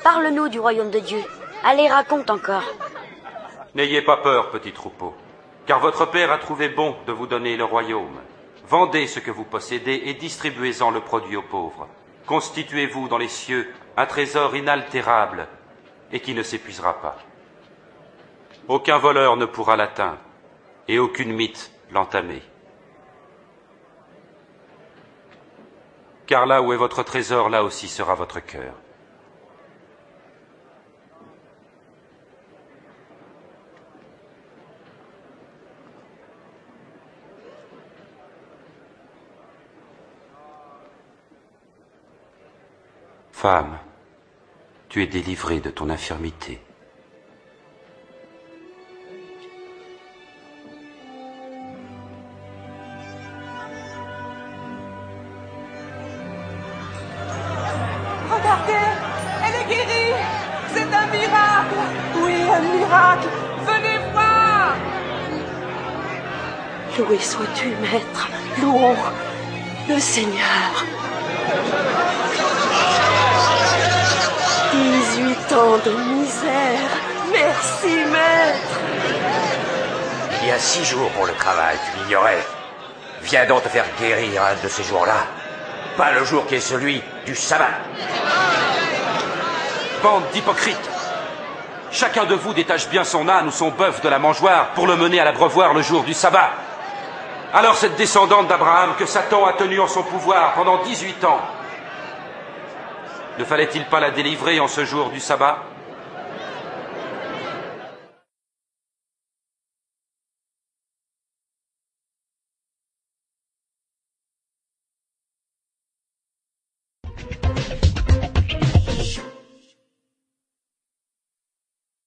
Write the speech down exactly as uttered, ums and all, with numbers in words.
Parle-nous du royaume de Dieu. Allez, raconte encore. N'ayez pas peur, petit troupeau, car votre Père a trouvé bon de vous donner le royaume. Vendez ce que vous possédez et distribuez-en le produit aux pauvres. Constituez-vous dans les cieux un trésor inaltérable et qui ne s'épuisera pas. Aucun voleur ne pourra l'atteindre et aucune mythe l'entamer. Car là où est votre trésor, là aussi sera votre cœur. Femme, tu es délivrée de ton infirmité. Regardez, elle est guérie. C'est un miracle. Oui, un miracle. Venez voir. Loué sois-tu, Maître. Louons le Seigneur. Dix-huit ans de misère. Merci, Maître. Il y a six jours pour le travail, tu l'ignorais. Viens donc te faire guérir un de ces jours-là. Pas le jour qui est celui du sabbat. Bande d'hypocrites! Chacun de vous détache bien son âne ou son bœuf de la mangeoire pour le mener à l'abreuvoir le jour du sabbat. Alors cette descendante d'Abraham que Satan a tenue en son pouvoir pendant dix-huit ans, ne fallait-il pas la délivrer en ce jour du sabbat?